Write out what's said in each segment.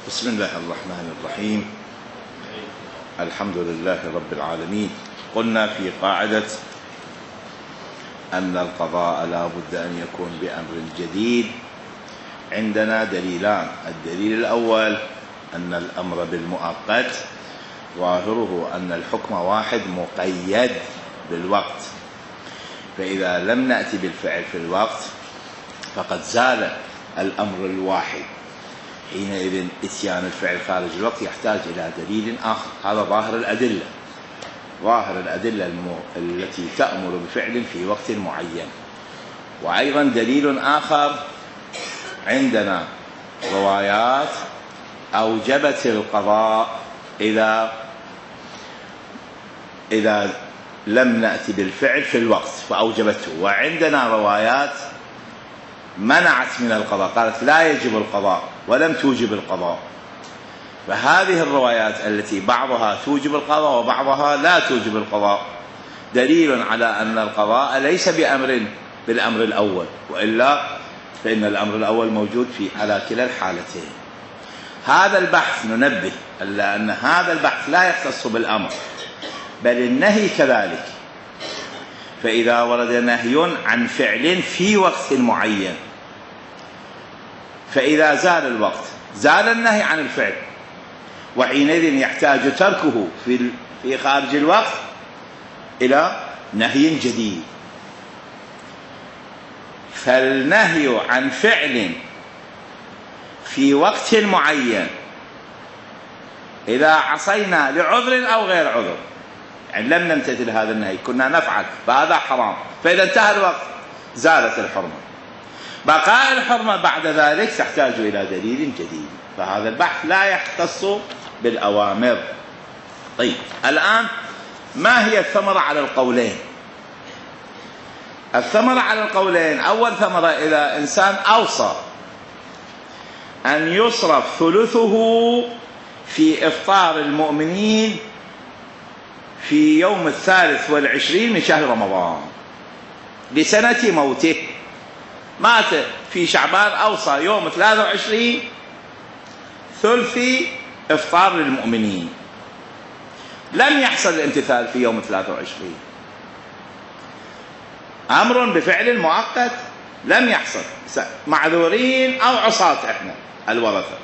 بسم الله الرحمن الرحيم. الحمد لله رب العالمين. قلنا في قاعدة أن القضاء لا بد أن يكون بأمر جديد. عندنا دليلان: الدليل الأول أن الأمر بالمؤقت ظاهره أن الحكم واحد مقيد بالوقت، فإذا لم نأتي بالفعل في الوقت فقد زال الأمر الواحد. حينئذ إتيان الفعل خارج الوقت يحتاج إلى دليل آخر. هذا ظاهر الأدلة، ظاهر الأدلة التي تأمر بفعل في وقت معين. وأيضا دليل آخر: عندنا روايات أوجبت القضاء إذا لم نأتي بالفعل في الوقت فأوجبته، وعندنا روايات منعت من القضاء، قالت لا يجب القضاء ولم توجب القضاء. فهذه الروايات التي بعضها توجب القضاء وبعضها لا توجب القضاء دليل على أن القضاء ليس بالأمر الأول، وإلا فإن الأمر الأول موجود على كلا الحالتين. هذا البحث ننبه إلا أن هذا البحث لا يختص بالأمر بل النهي كذلك. فإذا ورد نهي عن فعل في وقت معين، فإذا زال الوقت زال النهي عن الفعل، وحينئذ يحتاج تركه في خارج الوقت إلى نهي جديد. فالنهي عن فعل في وقت معين إذا عصينا لعذر أو غير عذر، يعني لم نمتثل هذا النهي كنا نفعل فهذا حرام، فإذا انتهى الوقت زالت الحرمة. بقاء الحرمة بعد ذلك تحتاج إلى دليل جديد. فهذا البحث لا يختص بالأوامر. طيب، الآن ما هي الثمرة على القولين؟ الثمرة على القولين: أول ثمرة، إذا إنسان أوصى أن يصرف ثلثه في إفطار المؤمنين في يوم 23 من شهر رمضان لسنة موته، مات في شعبان، أوصى يوم 23 ثلث إفطار للمؤمنين، لم يحصل الامتثال في يوم 23، أمر بفعل مؤقت لم يحصل، معذورين أو عصاة إحنا الورثة،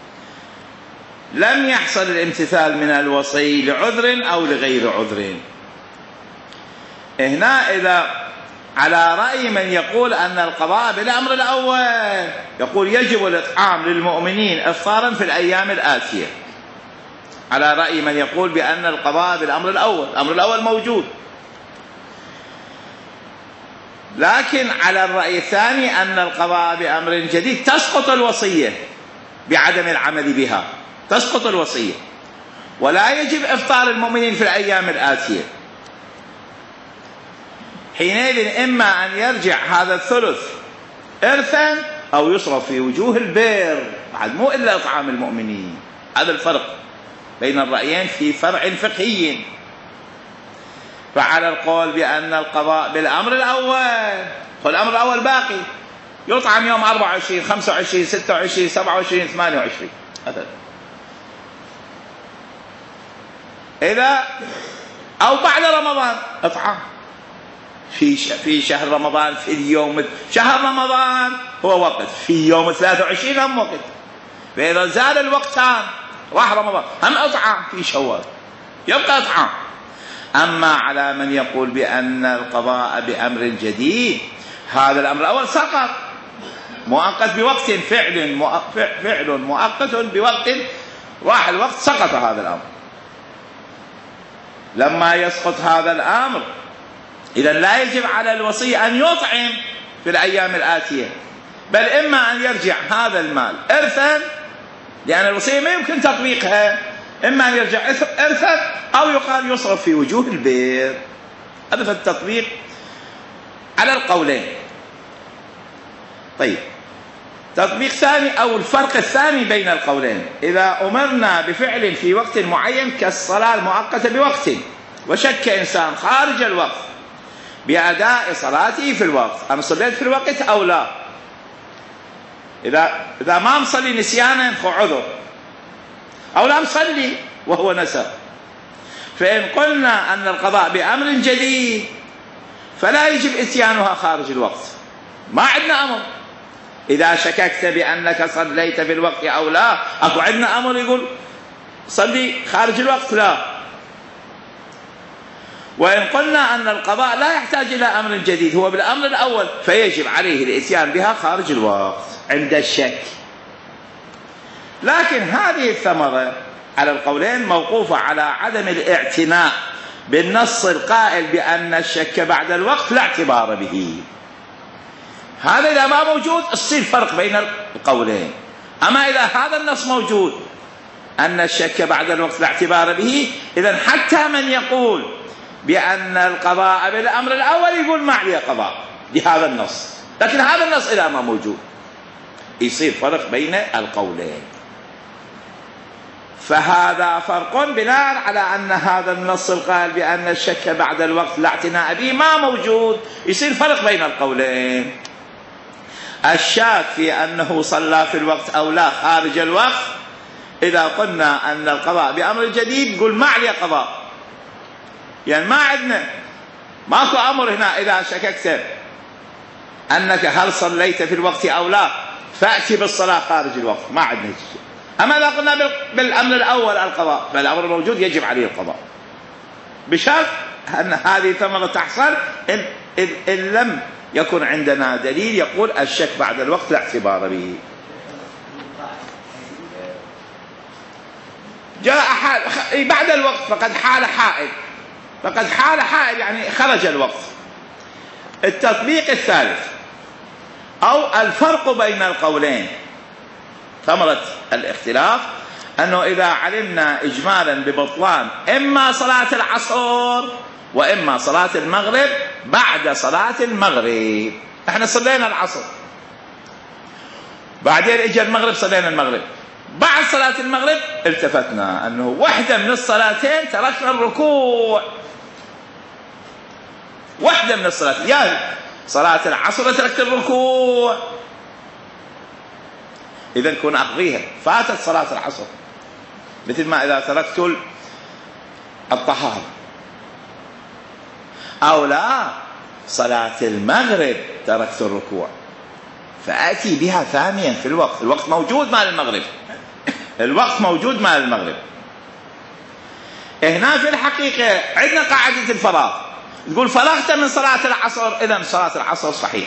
لم يحصل الامتثال من الوصي لعذر أو لغير عذر. هنا إذا على رأي من يقول أن القضاء بالأمر الأول، يقول يجب الإطعام للمؤمنين إفطارا في الأيام الآتية، على رأي من يقول بأن القضاء بالأمر الأول، الأمر الأول موجود. لكن على الرأي الثاني أن القضاء بأمر جديد تسقط الوصية بعدم العمل بها، تسقط الوصية، ولا يجب إفطار المؤمنين في الأيام الآتية. حينئذ إما أن يرجع هذا الثلث إرثا أو يصرف في وجوه البر، بعد مو إلا إطعام المؤمنين. هذا الفرق بين الرأيين في فرع فقهي. فعلى القول بأن القضاء بالأمر الأول، والأمر الأول باقي، يطعم يوم 24 25 26 27 28 هذا. إذا أو بعد رمضان إطعام في شهر رمضان، في اليوم شهر رمضان هو وقت، في يوم 23 هم وقت، فإذا زال الوقتان راح رمضان هم إطعام في شوال، يبقى إطعام. أما على من يقول بأن القضاء بأمر جديد، هذا الأمر الأول سقط مؤقت بوقت، فعل مؤقت بوقت، راح الوقت سقط هذا الأمر. لما يسقط هذا الأمر إذا لا يجب على الوصي أن يطعم في الأيام الآتية، بل إما أن يرجع هذا المال إرثا، لأن الوصية ما يمكن تطبيقها، إما أن يرجع إرثا أو يقال يصرف في وجوه البر. هذا في التطبيق على القولين. طيب، تطبيق ثاني أو الفرق الثاني بين القولين: إذا أمرنا بفعل في وقت معين كالصلاة المؤقتة بوقت، وشك إنسان خارج الوقت بأداء صلاته في الوقت، أنا صليت في الوقت أو لا، إذا ما مصلي نسيانا فعذر، أو لا مصلي وهو نسى. فإن قلنا أن القضاء بأمر جديد فلا يجب إتيانها خارج الوقت، ما عندنا أمر. إذا شككت بأنك صليت في الوقت أو لا، أكو عندنا أمر يقول صلي خارج الوقت؟ لا. وإن قلنا أن القضاء لا يحتاج إلى أمر جديد، هو بالأمر الأول، فيجب عليه الإتيان بها خارج الوقت عند الشك. لكن هذه الثمرة على القولين موقوفة على عدم الاعتناء بالنص القائل بأن الشك بعد الوقت لا اعتبار به. هذا إذا ما موجود يصير فرق بين القولين. أما إذا هذا النص موجود أن الشك بعد الوقت لا اعتبار به، إذن حتى من يقول بأن القضاء بالأمر الأول يقول ما عليه قضاء بهذا النص. لكن هذا النص إذا ما موجود يصير فرق بين القولين. فهذا فرق بناء على أن هذا النص القائل بأن الشك بعد الوقت لا اعتناء به ما موجود، يصير فرق بين القولين. الشاك في أنه صلى في الوقت أو لا خارج الوقت، إذا قلنا أن القضاء بأمر جديد نقول ما عليه قضاء، يعني ما عندنا ماكو أمر هنا. إذا شككت أنك هل صليت في الوقت أو لا فأتي بالصلاة خارج الوقت، ما عندنا شيء. أما إذا قلنا بالأمر الأول القضاء، فالأمر الموجود يجب عليه القضاء، بشرط أن هذه ثمرة تحصل إن لم يكن عندنا دليل يقول الشك بعد الوقت لا اعتبار به. جاء حال بعد الوقت فقد حال حائل، فقد حال حائل يعني خرج الوقت. التطبيق الثالث أو الفرق بين القولين، ثمرة الاختلاف أنه إذا علمنا إجمالا ببطلان إما صلاة العصر وإما صلاة المغرب بعد صلاة المغرب، احنا صلينا العصر بعدين اجى المغرب صلينا المغرب، بعد صلاة المغرب التفتنا أنه واحدة من الصلاتين تركنا الركوع، واحدة من الصلاتين، يا صلاة العصر تركت الركوع، إذن كون أقضيها، فاتت صلاة العصر. مثل ما إذا تركت الطهارة، أو لا صلاة المغرب تركت الركوع فأتي بها ثانيا في الوقت، الوقت موجود مع المغرب، الوقت موجود مع المغرب. هنا في الحقيقة عندنا قاعدة الفراغ، تقول فرغت من صلاة العصر، إذن صلاة العصر صحيحة.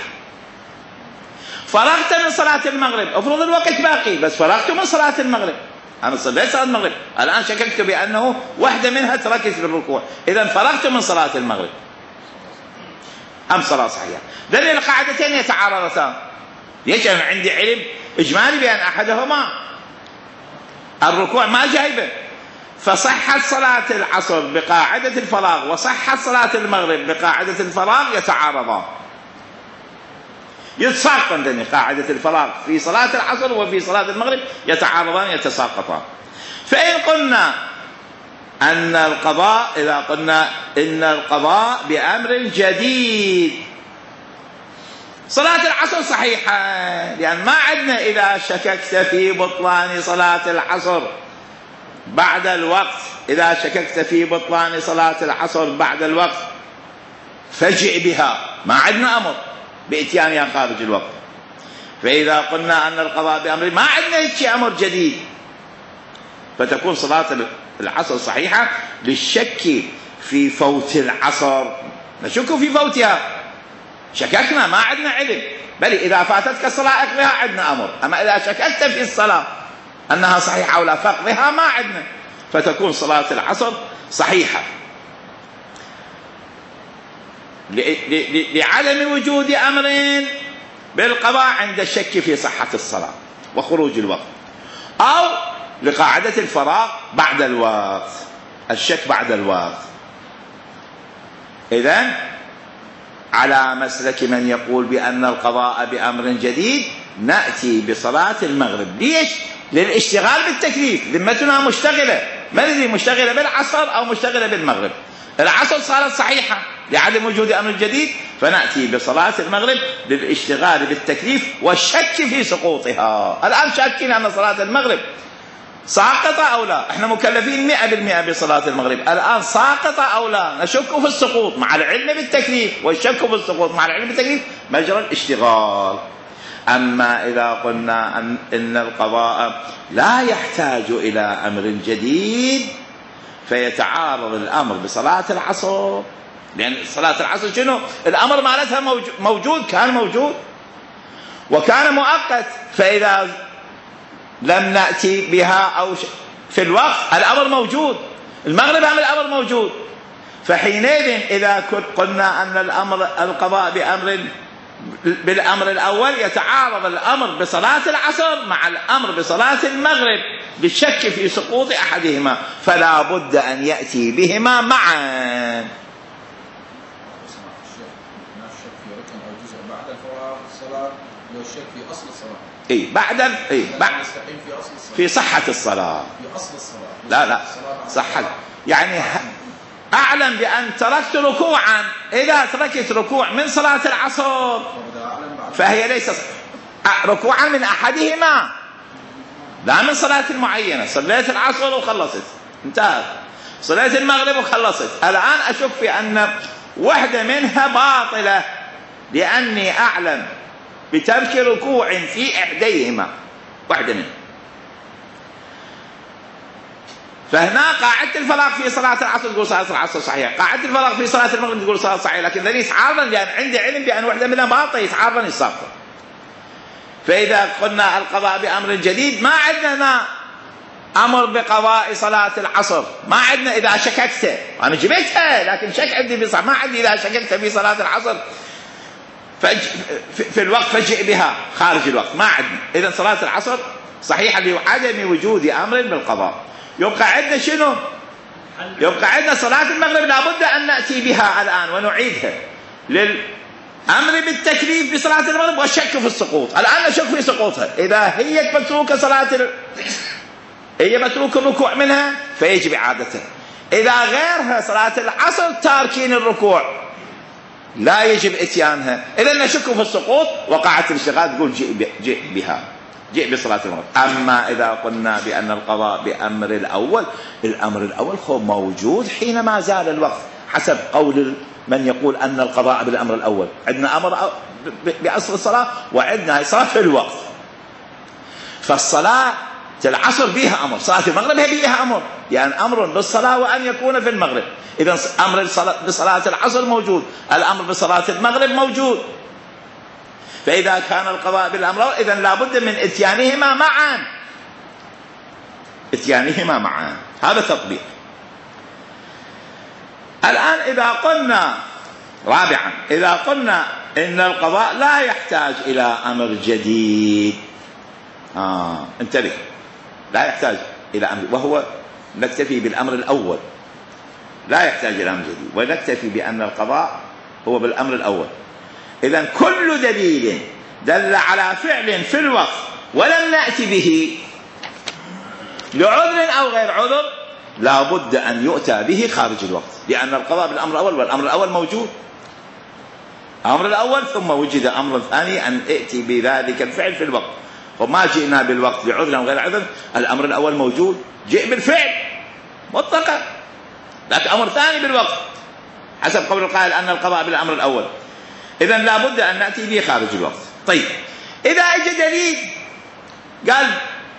فرغت من صلاة المغرب، افرض الوقت باقي بس فرغت من صلاة المغرب، أنا صليت صلاة المغرب الآن شككت بأنه واحدة منها تركت في الركوع، إذن فرغت من صلاة المغرب، أم صلاة صحيحة. ذلك القاعدتين يتعارضتان، يجب عندي علم إجمالي بأن أحدهما الركوع ما جايبه، فصحت صلاة العصر بقاعدة الفراغ وصحت صلاة المغرب بقاعدة الفراغ يتعارضان، يتساقطان. قاعدة الفراغ في صلاة العصر وفي صلاة المغرب يتعارضان يتساقطان. فإن قلنا أن القضاء، إذا قلنا إن القضاء بأمر جديد، صلاة العصر صحيحة، لأن ما عندنا إذا شككت في بطلان صلاة العصر بعد الوقت، إذا شككت في بطلان صلاة العصر بعد الوقت فاجئ بها، ما عندنا أمر بإتيانها خارج الوقت. فإذا قلنا أن القضاء بأمر، ما عندنا هيك أمر جديد، فتكون صلاة العصر صحيحة للشك في فوت العصر، نشك في فوتها، شككنا ما عندنا علم، بل إذا فاتتك الصلاة أقضيها عندنا أمر. أما إذا شككت في الصلاة أنها صحيحة أو لا فاقضيها ما عندنا، فتكون صلاة العصر صحيحة لعدم وجود أمرين بالقضاء عند الشك في صحة الصلاة وخروج الوقت، أو لقاعدة الفراغ بعد الوقت، الشك بعد الوقت. إذن على مسلك من يقول بأن القضاء بأمر جديد نأتي بصلاة المغرب. ليش؟ للاشتغال بالتكليف، ذمتنا مشتغلة، ما ندري مشتغلة بالعصر أو مشتغلة بالمغرب. العصر صارت صحيحة لعدم وجود أمر جديد، فنأتي بصلاة المغرب للاشتغال بالتكليف والشك في سقوطها. الآن شاكين أن صلاة المغرب ساقطة أو لا؟ احنا مكلفين 100% بصلاة المغرب، الآن ساقطة أو لا؟ نشك في السقوط مع العلم بالتكليف، والشك في السقوط مع العلم بالتكليف مجرى الاشتغال. أما إذا قلنا إن القضاء لا يحتاج إلى أمر جديد، فيتعارض الأمر بصلاة العصر، لأن صلاة العصر شنو؟ الأمر مالتها موجود، كان موجود وكان مؤقت، فإذا لم نأتي بها أو في الوقت الأمر موجود، المغرب هم الأمر موجود. فحينئذ إذا قلنا أن القضاء بالأمر الأول، يتعارض الأمر بصلاة العصر مع الأمر بصلاة المغرب بالشك في سقوط أحدهما، فلا بد أن يأتي بهما معا. في صحة الصلاة. لا صحة، يعني أعلم بأن تركت ركوعا، إذا تركت ركوع من صلاة العصر فهي ليست ركوعا من أحدهما، لا من صلاة معينة. صليت العصر وخلصت، انتهت. صليت المغرب وخلصت، الآن أشك في أن واحدة منها باطلة لأني أعلم بترك ركوع في إحديهما، واحدة منها. فهنا قاعدة الفراغ في صلاة العصر تقول صلاة العصر صحيحة، قاعدة الفراغ في صلاة المغرب تقول صلاة صحيحة، لكن ذلك يتعارض لأن عندي علم بأن واحدة منها باطلة، يتعارض الساقطة. فإذا قلنا القضاء بأمر جديد، ما عندنا أمر بقضاء صلاة العصر، ما عندنا إذا شككت، أنا جبتها لكن شك عندي بصلاة، ما عندي إذا شككت في صلاة العصر في الوقت فجئ بها خارج الوقت، ما عندنا. إذا صلاة العصر صحيحة لعدم وجود أمر بالقضاء. يبقى عندنا شنو؟ يبقى عندنا صلاة المغرب لابد أن نأتي بها الآن ونعيدها للأمر بالتكليف بصلاة المغرب والشك في السقوط. الآن نشك في سقوطها، إذا هي متروكة هي متروك الركوع منها فيجب إعادتها. إذا غيرها صلاة العصر تاركين الركوع لا يجب إتيانها، إذا نشك في السقوط، وقعت الاشتغال تقول جئ بصلاة المغرب. أما إذا قلنا بأن القضاء بأمر الأول، الأمر الأول هو موجود حينما زال الوقت، حسب قول من يقول أن القضاء بالأمر الأول. عندنا أمر بأصل الصلاة وعندنا صلاة في الوقت، فالصلاة العصر بها أمر، صلاة المغرب هي بها أمر، يعني أمر بالصلاة وأن يكون في المغرب. إذا أمر بصلاة العصر موجود، الأمر بصلاة المغرب موجود. فإذا كان القضاء بالأمر إذا لابد من إتيانهما معا. هذا تطبيق. الآن إذا قلنا رابعا، إذا قلنا إن القضاء لا يحتاج إلى أمر جديد، انتبه، لا يحتاج إلى أمر، وهو نكتفي بالأمر الأول، لا يحتاج إلى أمر جديد، ونكتفي بأن القضاء هو بالأمر الأول. إذن كل دليل دل على فعل في الوقت ولم نأتي به لعذر أو غير عذر لا بد أن يؤتى به خارج الوقت، لأن القضاء بالأمر الأول، والأمر الأول موجود، أمر الأول ثم وجد أمر ثاني أن ائتي بذلك الفعل في الوقت، وما جئنا بالوقت بعذر أو غير عذر، الأمر الأول موجود، جئ بالفعل مطلقا، لكن أمر ثاني بالوقت حسب قول القائل أن القضاء بالأمر الأول، إذن لا بد أن نأتي به خارج الوقت. طيب، إذا اجى دليل قال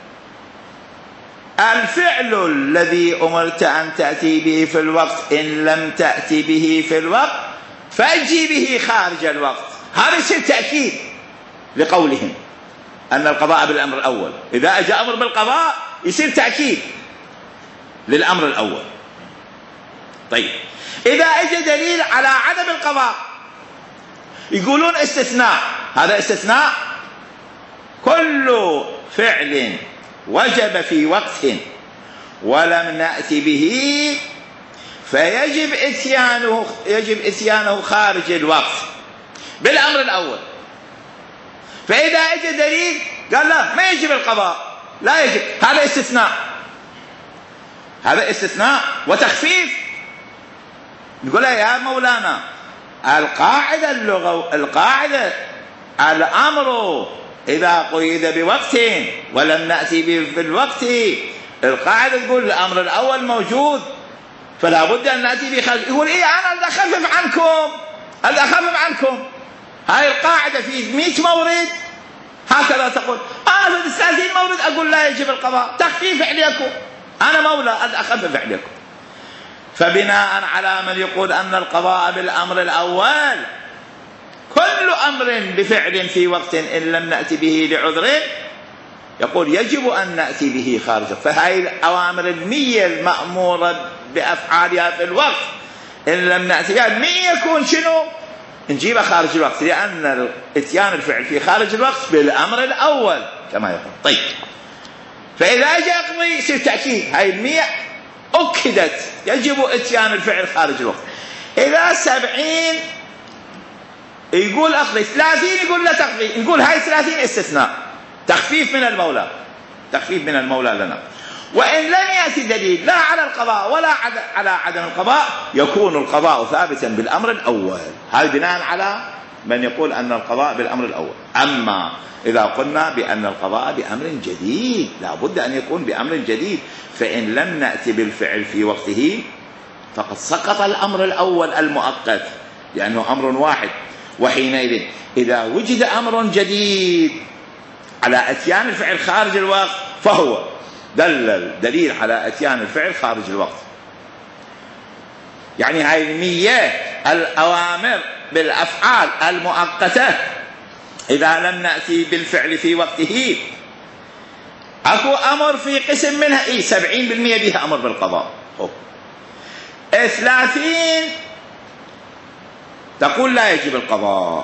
الفعل الذي أمرت أن تأتي به في الوقت إن لم تأتي به في الوقت فأجي به خارج الوقت، هذا يصير تأكيد لقولهم أن القضاء بالأمر الأول. إذا أجى أمر بالقضاء يصير تأكيد للأمر الأول. طيب، إذا أجى دليل على عدم القضاء يقولون استثناء، هذا استثناء كل فعل وجب في وقت ولم نأتي به فيجب إتيانه خارج الوقت بالأمر الأول. فإذا أجى دليل قال لا ما يجب القضاء، لا يجب، هذا استثناء، هذا استثناء وتخفيف. نقول يا مولانا القاعدة القاعدة الأمر إذا قيد بوقت ولم نأتي به في الوقت القاعدة تقول الأمر الأول موجود فلا بد أن نأتي به خارج. يقول إيه أنا أخفف عنكم هاي القاعدة في 100 مورد هكذا تقول، أنا في 30 مورد أقول لا يجب القضاء، تخفيف عليكم، أنا مولى أخفف عليكم. فبناء على من يقول أن القضاء بالأمر الأول كل أمر بفعل في وقت إن لم نأتي به لعذر يقول يجب أن نأتي به خارج. فهذه الأوامر 100 المأمورة بأفعالها في الوقت إن لم نأتي بها 100 يكون شنو؟ نجيبها خارج الوقت، لأن اتيان الفعل في خارج الوقت بالأمر الأول كما يقول. طيب، فإذا أجى يقضي يصير تأكيد، هاي 100 أكدت يجب اتيان الفعل خارج الوقت. إذا 70 يقول أقضي، 30 يقول لا تقضي، نقول هاي 30 استثناء، تخفيف من المولى لنا. وإن لم يأتي دليل لا على القضاء ولا على عدم القضاء يكون القضاء ثابتا بالأمر الأول. هذا بناء على من يقول أن القضاء بالأمر الأول. أما إذا قلنا بأن القضاء بأمر جديد لا بد أن يكون بأمر جديد، فإن لم نأتي بالفعل في وقته فقد سقط الأمر الأول المؤقت لأنه أمر واحد. وحينئذ إذا وجد أمر جديد على أتيان الفعل خارج الوقت فهو دليل على أتيان الفعل خارج الوقت. يعني هاي 100 الأوامر بالأفعال المؤقتة إذا لم نأتي بالفعل في وقته أكو أمر في قسم منها 70% بها أمر بالقضاء. 30 تقول لا يجب القضاء.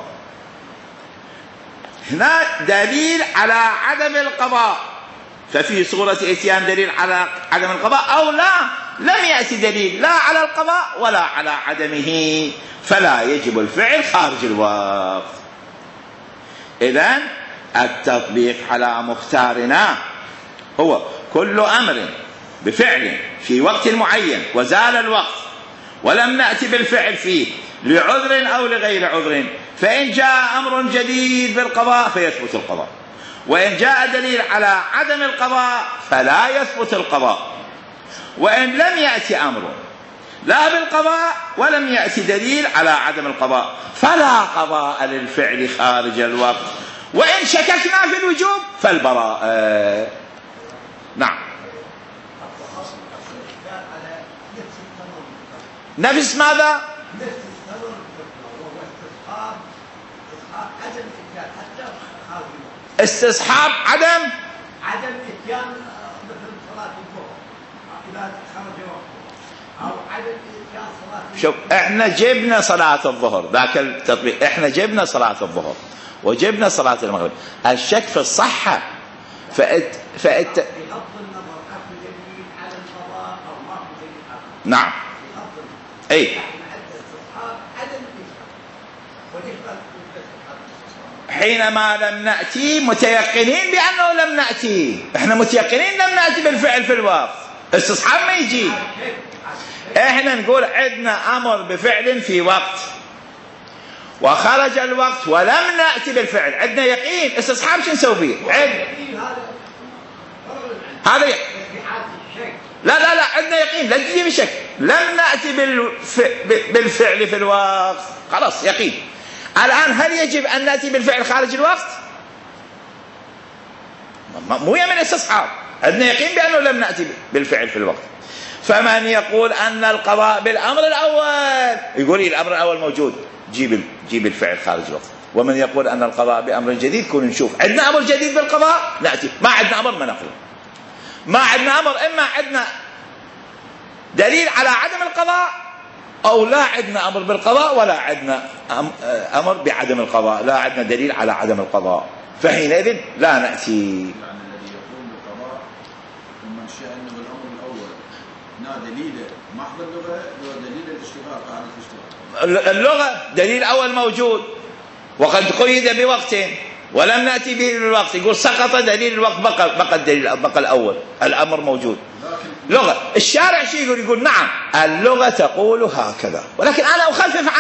هنا دليل على عدم القضاء، ففي صورة اتيان دليل على عدم القضاء أو لم يأتي دليل لا على القضاء ولا على عدمه فلا يجب الفعل خارج الوقت. إذن التطبيق على مختارنا هو كل أمر بفعل في وقت معين وزال الوقت ولم نأتي بالفعل فيه لعذر أو لغير عذر، فإن جاء أمر جديد بالقضاء فيثبت القضاء، وإن جاء دليل على عدم القضاء فلا يثبت القضاء. وإن لم يأتي أمر لا بالقضاء ولم يأتي دليل على عدم القضاء فلا قضاء للفعل خارج الوقت، وإن شككنا في الوجوب فالبراءة. نعم، نفس ماذا؟ استصحاب عدم اتيان مثل صلاة الظهر إذا خرج وقته، أو عدم اتيان صلاة. شوف، احنا جبنا صلاة الظهر، ذاك التطبيق احنا جبنا صلاة الظهر وجبنا صلاة المغرب، الشك في الصحة فأت بغض النظر أكو دليل على القضاء أو ما أكو دليل على القضاء. نعم، أي حينما لم نأتي متيقنين بأنه لم نأتي، احنا متيقنين لم نأتي بالفعل في الوقت، استصحاب ما يجي. احنا نقول عندنا أمر بفعل في وقت وخرج الوقت ولم نأتي بالفعل، عندنا يقين، استصحاب شو نسوي به؟ هذا لا عندنا يقين، لا تجي بشك، لم نأتي بالفعل في الوقت، خلاص يقين. الآن هل يجب أن نأتي بالفعل خارج الوقت؟ مو يمن استصحاب، عندنا يقين بأنه لم نأتي بالفعل في الوقت. فمن يقول أن القضاء بالأمر الأول يقول لي الأمر الأول موجود، جيب الفعل خارج الوقت. ومن يقول أن القضاء بأمر جديد كون نشوف عندنا أمر جديد بالقضاء نأتي، ما عندنا أمر ما نقول، ما عندنا أمر إما عندنا دليل على عدم القضاء أو لا عندنا أمر بالقضاء ولا عندنا أمر بعدم القضاء، لا عندنا دليل على عدم القضاء، فحينئذ لا نأتي. يعني الذي يقوم بالقضاء ومن شاء أنه الأمر الأول نا دليل محض اللغة ودليل الاشتغال قاعدة الاشتغال. اللغة دليل أول موجود وقد قيد بوقت ولم نأتي به بالوقت، يقول سقط دليل الوقت بقى الدليل بقى الأول، الأمر موجود. لغة الشارع شيء يقول نعم اللغة تقول هكذا، ولكن أنا أخفف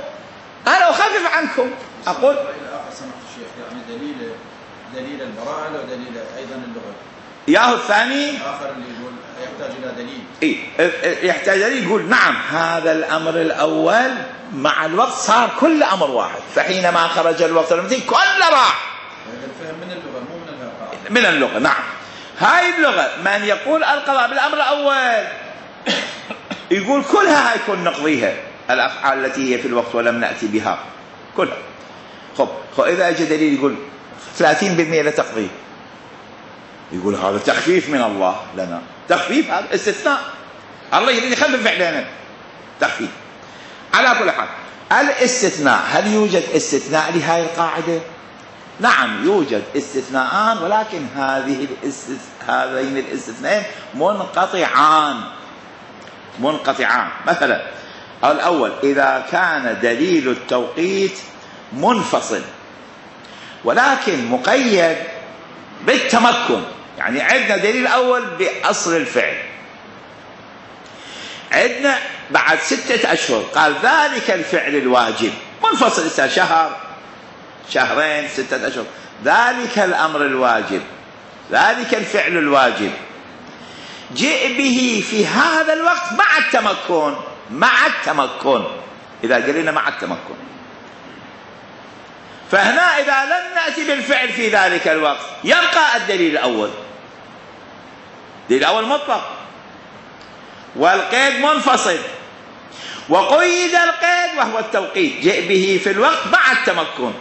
عنكم أقول سمحت الشيخ يعني دليل البراءة ودليل أيضا اللغة ياهو الثاني آخر اللي يقول يحتاج إلى دليل. يحتاج دليل يقول نعم هذا الأمر الأول مع الوقت صار كل أمر واحد، فحينما خرج الوقت المثل كله راح. هذا الفهم من اللغة مو من الواقع. من اللغة نعم. هاي اللغة من يقول القضاء بالأمر الأول يقول كلها هيكون نقضيها، الأفعال التي هي في الوقت ولم نأتي بها كلها. خب إذا أجى دليل يقول 30% لا تقضي، يقول هذا تخفيف من الله لنا. تخفيف هذا استثناء، الله يريد يخفف علينا تخفيف. على كل حال الاستثناء، هل يوجد استثناء لهذه القاعدة؟ نعم يوجد استثناءان، ولكن هذين الاستثناءين منقطعان. مثلا الأول إذا كان دليل التوقيت منفصل ولكن مقيد بالتمكن، يعني عندنا دليل أول بأصل الفعل، عندنا بعد 6 أشهر قال ذلك الفعل الواجب منفصل، شهر شهرين 6 أشهر، ذلك الأمر الواجب ذلك الفعل الواجب جئ به في هذا الوقت مع التمكن إذا قلنا مع التمكن. فهنا إذا لم نأتي بالفعل في ذلك الوقت يبقى الدليل الأول، الدليل الأول مطلق والقيد منفصل، وقيد القيد وهو التوقيت جئ به في الوقت مع التمكن.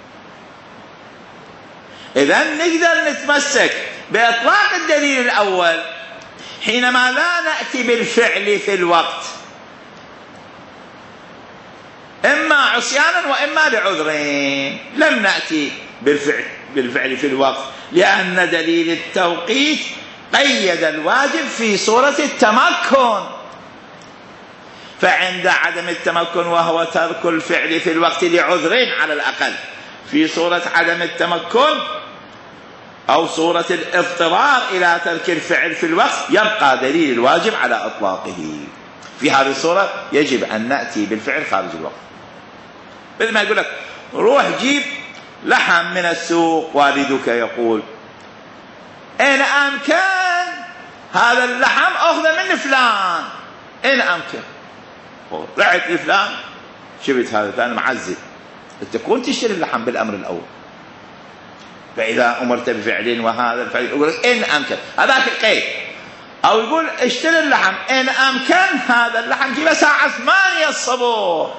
إذن نقدر نتمسك بإطلاق الدليل الأول حينما لا نأتي بالفعل في الوقت، إما عصيانا وإما لعذرين. لم نأتي بالفعل في الوقت لأن دليل التوقيت قيد الواجب في صورة التمكن، فعند عدم التمكن وهو ترك الفعل في الوقت لعذرين على الأقل، في صورة عدم التمكن أو صورة الاضطرار إلى ترك الفعل في الوقت يبقى دليل الواجب على إطلاقه. في هذه الصورة يجب أن نأتي بالفعل خارج الوقت. مثل ما يقول لك روح جيب لحم من السوق، والدك يقول إن أمكن هذا اللحم أخذ من فلان، إن أمكن. رحت لفلان شفت هذا فلان معزل، تكون تشتري اللحم بالأمر الأول، فإذا أمرت بفعل وهذا الفعل يقول إن أمكن، هذاك القيد. أو يقول اشتري اللحم إن أمكن هذا اللحم جيبه الساعة 8 الصبح،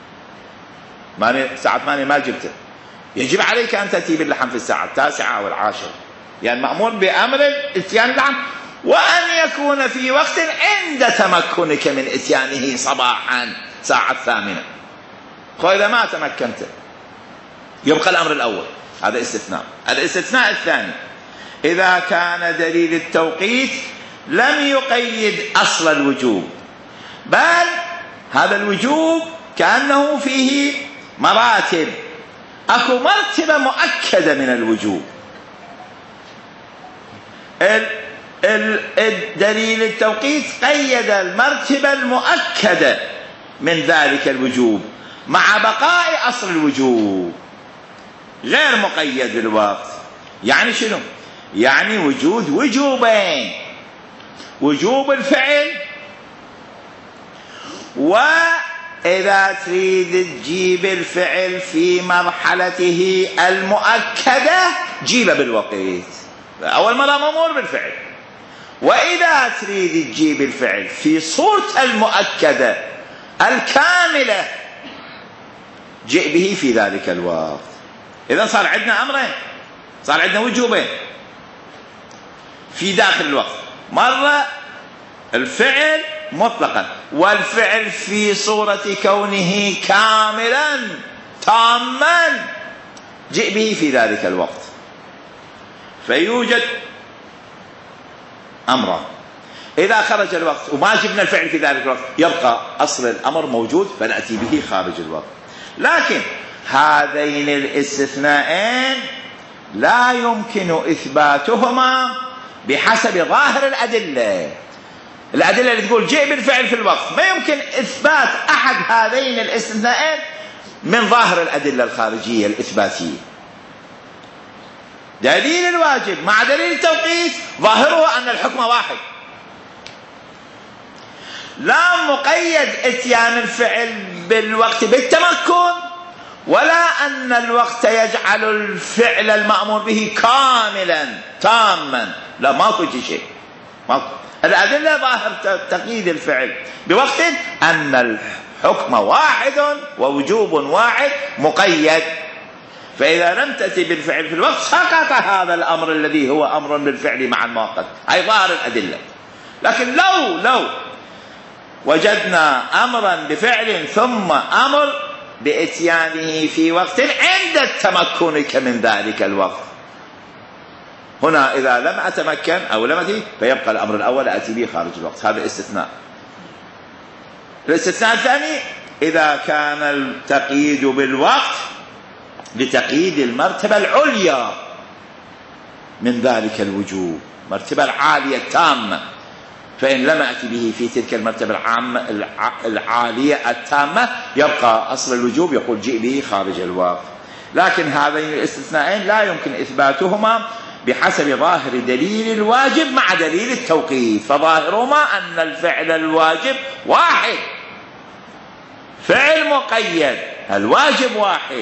الساعة 8 ما جبته، يجب عليك أن تأتي باللحم في الساعة 9 أو 10، يعني مأمور بأمر اتيان اللحم، وأن يكون في وقت عند تمكنك من اتيانه صباحا ساعة 8. إذا ما تمكنت يبقى الأمر الأول، هذا استثناء. الاستثناء الثاني إذا كان دليل التوقيت لم يقيد أصل الوجوب، بل هذا الوجوب كأنه فيه مراتب، أكو مرتبة مؤكدة من الوجوب. الدليل التوقيت قيد المرتبة المؤكدة من ذلك الوجوب مع بقاء أصل الوجوب، غير مقيد بالوقت. يعني شنو؟ يعني وجود وجوبين، وجوب الفعل، وإذا تريد تجيب الفعل في مرحلته المؤكدة جيبه بالوقت، أول مرة مأمور بالفعل. وإذا تريد تجيب الفعل في صورته المؤكدة الكاملة جئ به في ذلك الوقت. إذا صار عندنا أمرين، صار عندنا وجوبين في داخل الوقت، مرة الفعل مطلقا، والفعل في صورة كونه كاملا تاما جئ به في ذلك الوقت. فيوجد أمران، إذا خرج الوقت وما جبنا الفعل في ذلك الوقت يبقى أصل الأمر موجود فنأتي به خارج الوقت. لكن هذين الاستثناءين لا يمكن إثباتهما بحسب ظاهر الأدلة. الأدلة اللي تقول جئ بالفعل في الوقت ما يمكن إثبات أحد هذين الاستثناءين من ظاهر الأدلة الخارجية الإثباتية. دليل الواجب مع دليل التوقيت ظاهره أن الحكم واحد، لا مقيد اتيان الفعل بالوقت بالتمكن، ولا أن الوقت يجعل الفعل المأمور به كاملا تاما، لا ماكو شيء. الأدلة ظاهر تقييد الفعل بوقت أن الحكم واحد ووجوب واحد مقيد، فإذا لم تأتي بالفعل في الوقت سقط هذا الأمر الذي هو أمر بالفعل مع المؤقت، أي ظاهر الأدلة. لكن لو وجدنا أمرا بفعل ثم أمر بإتيانه في وقت عند تمكنك من ذلك الوقت، هنا إذا لم أتمكن أو لم أتي فيبقى الأمر الأول أتي به خارج الوقت، هذا استثناء. الاستثناء الثاني إذا كان التقييد بالوقت لتقييد المرتبة العليا من ذلك الوجوب، مرتبة العالية التامة، فإن لم أتي به في تلك المرتبة العالية التامة يبقى أصل الوجوب يقول جئ به خارج الوقت. لكن هذين الاستثناءين لا يمكن إثباتهما بحسب ظاهر دليل الواجب مع دليل التوقيف، فظاهرهما أن الفعل الواجب واحد، فعل مقيد، الواجب واحد.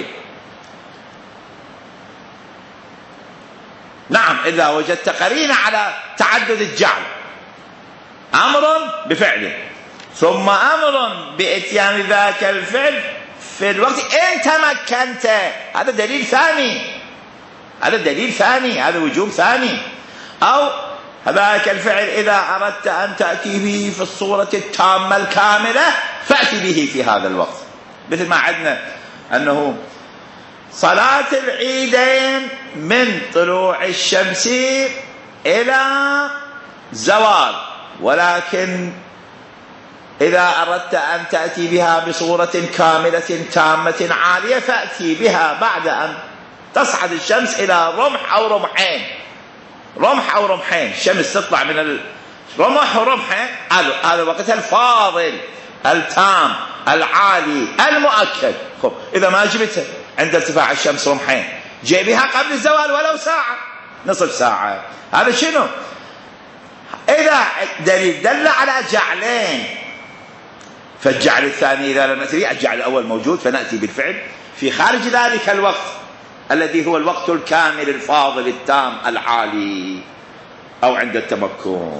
نعم إذا وجدت قرينة على تعدد الجعل، أمر بفعل ثم أمر بإتيان ذاك الفعل في الوقت إن تمكنت، هذا دليل ثاني، هذا دليل ثاني، هذا وجوب ثاني. أو ذاك الفعل إذا أردت أن تأتي به في الصورة التامة الكاملة فأتي به في هذا الوقت، مثل ما عندنا أنه صلاة العيدين من طلوع الشمس إلى زوال، ولكن إذا أردت أن تأتي بها بصورة كاملة تامة عالية فأتي بها بعد أن تصعد الشمس إلى رمح أو رمحين، رمح أو رمحين، الشمس تطلع من الرمح ورمحين، هذا وقتها الفاضل التام العالي المؤكد. خب إذا ما جبتها عند ارتفاع الشمس رمحين جاء بها قبل الزوال ولو ساعة نصف ساعة، هذا شنو؟ إذا دليل دل على جعلين، فالجعل الثاني إذا لم نأتي به الجعل الأول موجود فنأتي بالفعل في خارج ذلك الوقت الذي هو الوقت الكامل الفاضل التام العالي أو عند التمكن.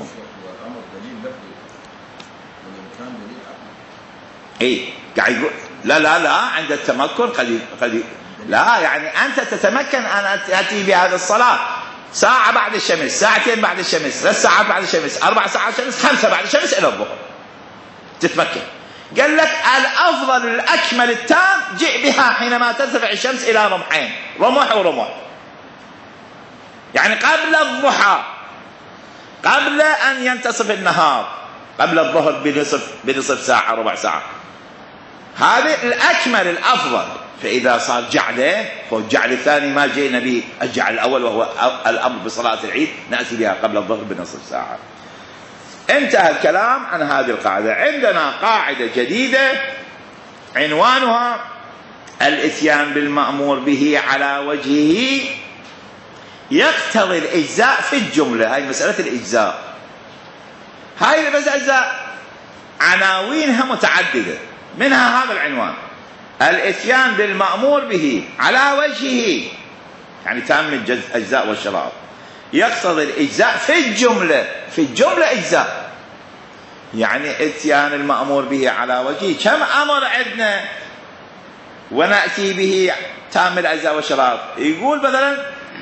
إيه قاعد يقول لا عند التمكن قد لا، يعني أنت تتمكن أن تأتي بهذه الصلاة ساعة بعد الشمس، ساعتين بعد الشمس، 3 ساعات بعد الشمس، 4 ساعات الشمس، 5 بعد الشمس إلى الظهر تتمكن. قال لك الأفضل الأكمل التام جئ بها حينما ترتفع الشمس إلى رمحين، رمح ورمح، يعني قبل الضحى، قبل أن ينتصف النهار، قبل الظهر بنصف ساعة ربع ساعة، هذا الأكمل الأفضل. فإذا صار جعلين فالجعل الثاني ما جئنا به الجعل الأول وهو الأمر بصلاة العيد نأتي بها قبل الظهر بنصف ساعة. انتهى الكلام عن هذه القاعدة. عندنا قاعدة جديدة عنوانها الإتيان بالمأمور به على وجهه يقتضي الإجزاء في الجملة. هاي مسألة الإجزاء، هاي المسألة عناوينها متعددة، منها هذا العنوان الإتيان بالمأمور به على وجهه، يعني تام الأجزاء والشرائط، يقتضي الإجزاء في الجملة، في الجملة إجزاء، يعني إتيان المأمور به على وجهه. كم أمر عندنا ونأتي به تام الأجزاء والشرائط؟ يقول مثلا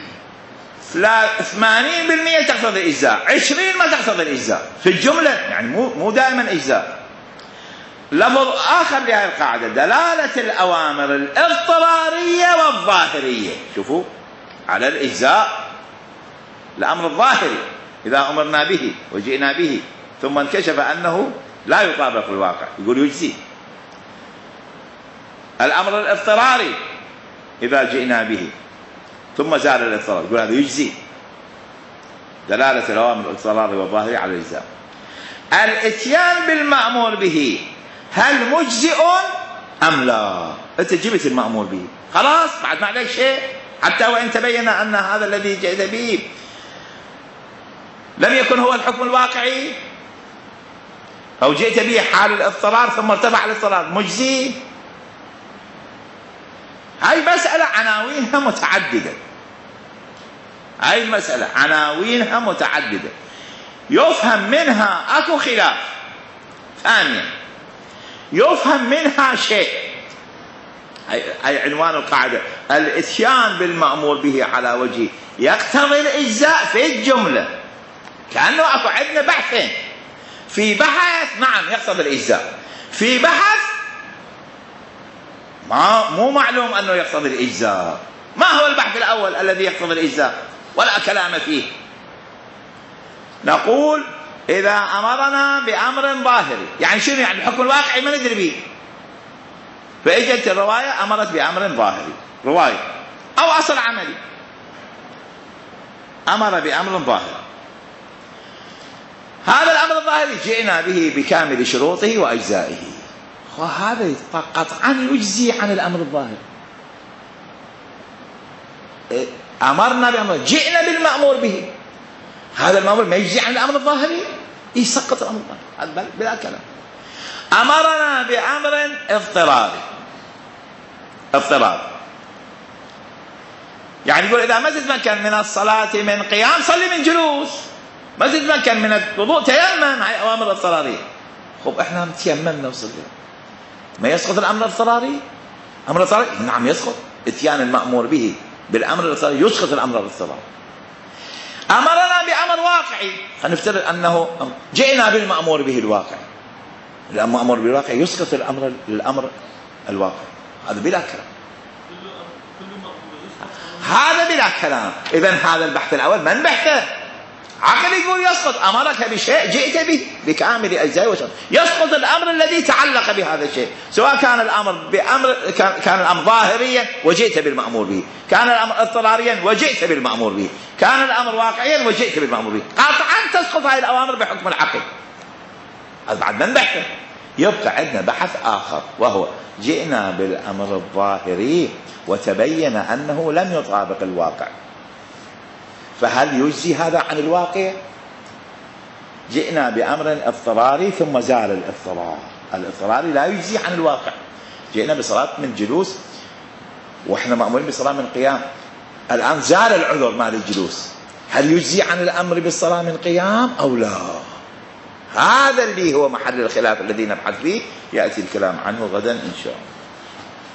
80% تقتضي الإجزاء، 20 ما تقتضي الإجزاء في الجملة، يعني مو دائما إجزاء. لفظ آخر لهذه القاعدة دلالة الأوامر الاضطرارية والظاهرية. شوفوا على الإجزاء الأمر الظاهري إذا أمرنا به وجئنا به ثم انكشف أنه لا يطابق الواقع يقول يجزي. الأمر الاضطراري إذا جئنا به ثم زال الاضطرار يقول هذا يجزي. دلالة الأوامر الاضطرارية والظاهرية على الإجزاء. الإتيان بالمأمور به هل مجزئ أم لا؟ أنت جبت المأمور به خلاص بعد ما عليك شيء، حتى وإن تبين أن هذا الذي جئت به لم يكن هو الحكم الواقعي، أو جئت به حال الاضطرار ثم ارتفع الاضطرار، مجزي؟ هاي مسألة عناوينها متعددة، هاي المسألة عناوينها متعددة يفهم منها أكو خلاف. ثانيا يفهم منها شيء، هاي عنوان القاعدة، الإتيان بالمأمور به على وجه يقتضي الإجزاء في الجملة. كأنه أكو عندنا بحثين، في بحث نعم يقتضي الإجزاء، في بحث مو معلوم أنه يقتضي الإجزاء. ما هو البحث الأول الذي يقتضي الإجزاء ولا كلام فيه؟ نقول إذا أمرنا بأمر ظاهري، يعني شنو؟ يعني الحكم الواقعي ما ندري به، فإجت الرواية أمرت بأمر ظاهري، رواية أو أصل عملي أمر بأمر ظاهري، هذا الأمر الظاهري جئنا به بكامل شروطه وأجزائه، وهذا قطعا يجزي عن الأمر الظاهري. أمرنا بأمر، جئنا بالمأمور به، هذا المأمور ما يجزي عن الأمر الظاهري، يسقط الأمر الظاهري، هذا بلا كلام. أمرنا بأمر اضطراري، يعني يقول إذا ما تتمكن من الصلاة من قيام صلي من جلوس، ما تتمكن من الوضوء تيمم، هاي أوامر اضطرارية. خب إحنا تيممنا وصلنا، ما يسقط الأمر الاضطراري؟ أمر الاضطراري نعم يسقط، إتيان المأمور به بالأمر الاضطراري يسقط الأمر الاضطراري. أمرنا بأمر واقعي، فنفترض أنه جئنا بالمأمور به الواقعي، المأمور بالواقع يسقط الأمر الواقعي، هذا بلا كلام، هذا بلا كلام. إذن هذا البحث الأول من بحثه؟ عقل يقول يسقط، أمرك بشيء جئت به بكامل أجزائه وشرطه، يسقط الأمر الذي تعلق بهذا الشيء، سواء كان الأمر بأمر كان الأمر ظاهريا وجئت بالمأمور به، كان الأمر اضطراريا وجئت بالمأمور به، كان الأمر واقعيا وجئت بالمأمور به، قطعا تسقط هذه الأوامر بحكم العقل. هذا بعد من بحثه. يبقى عندنا بحث آخر وهو جئنا بالأمر الظاهري وتبين أنه لم يطابق الواقع، فهل يجزي هذا عن الواقع؟ جئنا بأمر اضطراري ثم زال الاضطرار، الاضطراري لا يجزي عن الواقع، جئنا بصلاة من جلوس وإحنا مأمورين بصلاة من قيام، الآن زال العذر مال الجلوس، هل يجزي عن الأمر بالصلاة من قيام أو لا؟ هذا اللي هو محل الخلاف الذي نبحث فيه، يأتي الكلام عنه غدا إن شاء الله.